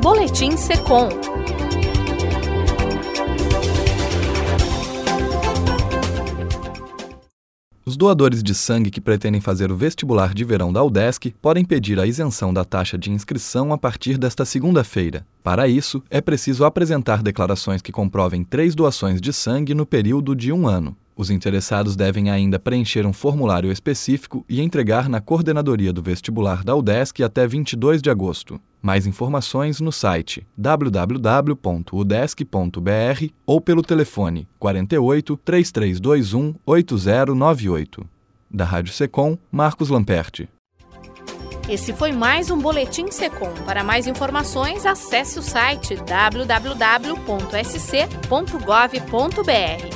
Boletim Secom. Os doadores de sangue que pretendem fazer o vestibular de verão da UDESC podem pedir a isenção da taxa de inscrição a partir desta segunda-feira. Para isso, é preciso apresentar declarações que comprovem 3 doações de sangue no período de 1 ano. Os interessados devem ainda preencher um formulário específico e entregar na coordenadoria do vestibular da UDESC até 22 de agosto. Mais informações no site www.udesc.br ou pelo telefone 48 3321 8098. Da Rádio Secom, Marcos Lamperti. Esse foi mais um Boletim Secom. Para mais informações, acesse o site www.sc.gov.br.